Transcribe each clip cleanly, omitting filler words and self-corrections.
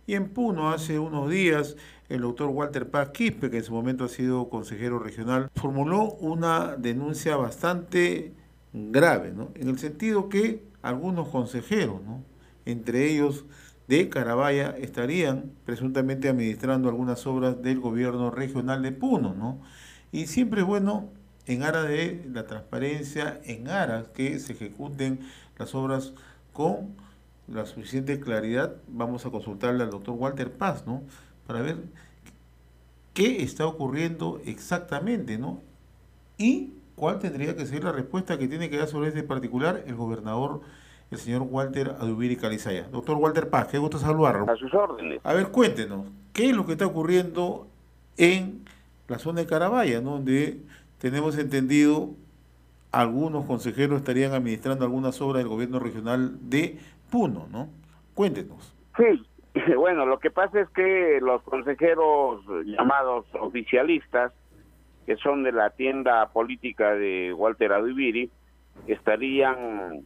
Y en Puno, hace unos días, el doctor Walter Paz Quispe, que en su momento ha sido consejero regional, formuló una denuncia bastante grave, ¿no? En el sentido que algunos consejeros, ¿no?, entre ellos de Carabaya, estarían presuntamente administrando algunas obras del gobierno regional de Puno, ¿no? Y siempre es bueno, en aras de la transparencia, en aras que se ejecuten las obras con la suficiente claridad, vamos a consultarle al doctor Walter Paz, ¿no?, para ver qué está ocurriendo exactamente, ¿no? Y cuál tendría que ser la respuesta que tiene que dar sobre este particular el gobernador, el señor Walter Adubiri Calizaya. Doctor Walter Paz, qué gusto saludarlo. A sus órdenes. A ver, cuéntenos, ¿qué es lo que está ocurriendo en la zona de Carabaya, ¿no?, donde tenemos entendido algunos consejeros estarían administrando algunas obras del gobierno regional de Puno, ¿no? Cuéntenos. Sí, bueno, lo que pasa es que los consejeros llamados oficialistas, que son de la tienda política de Walter Adubiri, estarían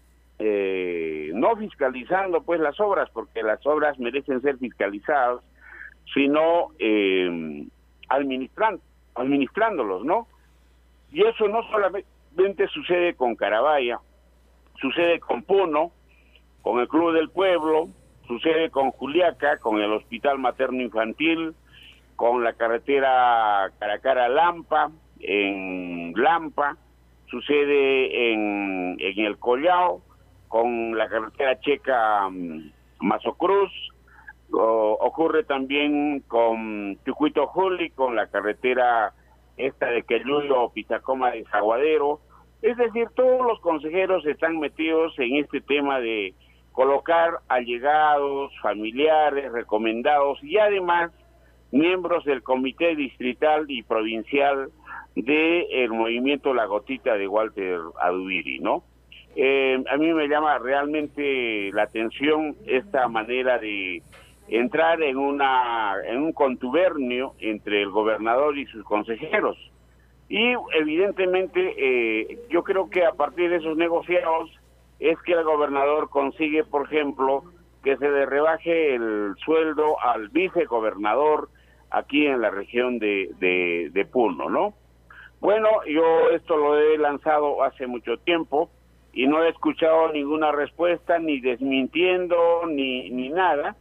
no fiscalizando pues las obras, porque las obras merecen ser fiscalizadas, sino administrándolos, ¿no? Y eso no solamente sucede con Carabaya, sucede con Puno, con el Club del Pueblo, sucede con Juliaca, con el Hospital Materno Infantil, con la carretera Caracara-Lampa, en Lampa, sucede en el Collao, con la carretera Checa Mazocruz, ocurre también con Tucuito Juli, con la carretera esta de Queluyo, Pitacoma de Zaguadero. Es decir, todos los consejeros están metidos en este tema de colocar allegados, familiares, recomendados y además miembros del comité distrital y provincial del movimiento La Gotita de Walter Adubiri, ¿no? A mí me llama realmente la atención esta manera de entrar en un contubernio entre el gobernador y sus consejeros. Y evidentemente yo creo que a partir de esos negociados es que el gobernador consigue, por ejemplo, que se le rebaje el sueldo al vicegobernador aquí en la región de Puno, ¿no? Bueno, yo esto lo he lanzado hace mucho tiempo y no he escuchado ninguna respuesta, ni desmintiendo, ni nada,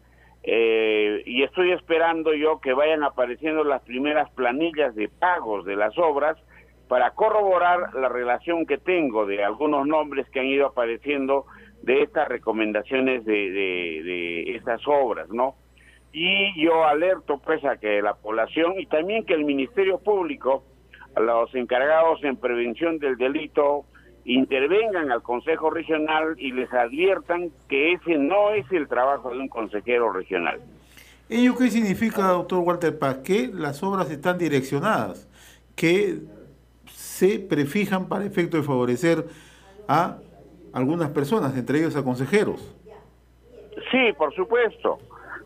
y estoy esperando yo que vayan apareciendo las primeras planillas de pagos de las obras para corroborar la relación que tengo de algunos nombres que han ido apareciendo de estas recomendaciones de estas obras, ¿no? Y yo alerto pues a que la población y también que el Ministerio Público, a los encargados en prevención del delito, intervengan al Consejo Regional y les adviertan que ese no es el trabajo de un consejero regional. ¿Ello qué significa, doctor Walter Paz? Que las obras están direccionadas, que se prefijan para efecto de favorecer a algunas personas, entre ellos a consejeros. Sí, por supuesto,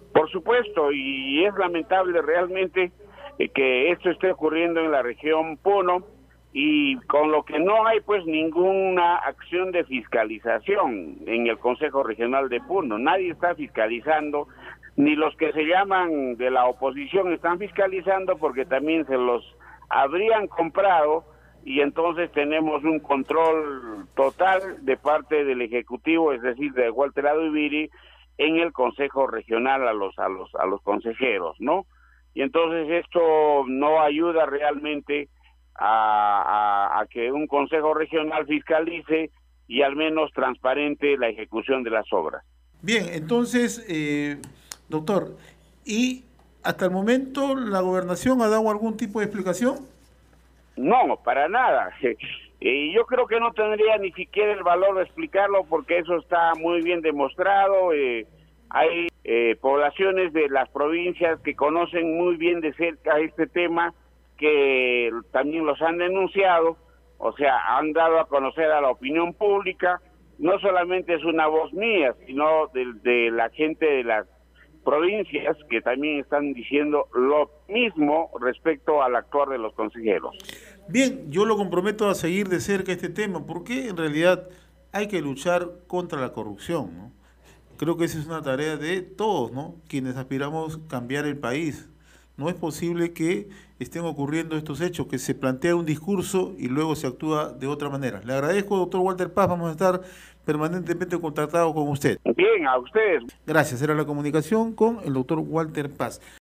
y es lamentable realmente que esto esté ocurriendo en la región Puno, y con lo que no hay pues ninguna acción de fiscalización en el Consejo Regional de Puno. Nadie está fiscalizando, ni los que se llaman de la oposición están fiscalizando, porque también se los habrían comprado, y entonces tenemos un control total de parte del Ejecutivo, es decir, de Walter Adubiri, en el Consejo Regional a los consejeros, ¿no? Y entonces esto no ayuda realmente a que un Consejo Regional fiscalice y al menos transparente la ejecución de las obras. Bien, entonces, doctor, ¿y hasta el momento la gobernación ha dado algún tipo de explicación? No, para nada. Y yo creo que no tendría ni siquiera el valor de explicarlo, porque eso está muy bien demostrado. Hay poblaciones de las provincias que conocen muy bien de cerca este tema, que también los han denunciado, o sea, han dado a conocer a la opinión pública. No solamente es una voz mía, sino de la gente de las provincias, que también están diciendo lo mismo respecto al actuar de los consejeros. Bien, yo lo comprometo a seguir de cerca este tema, porque en realidad hay que luchar contra la corrupción, ¿no? Creo que esa es una tarea de todos, ¿no? Quienes aspiramos a cambiar el país. No es posible que estén ocurriendo estos hechos, que se plantea un discurso y luego se actúa de otra manera. Le agradezco, doctor Walter Paz, vamos a estar permanentemente contactados con usted. Bien, a ustedes. Gracias, era la comunicación con el doctor Walter Paz.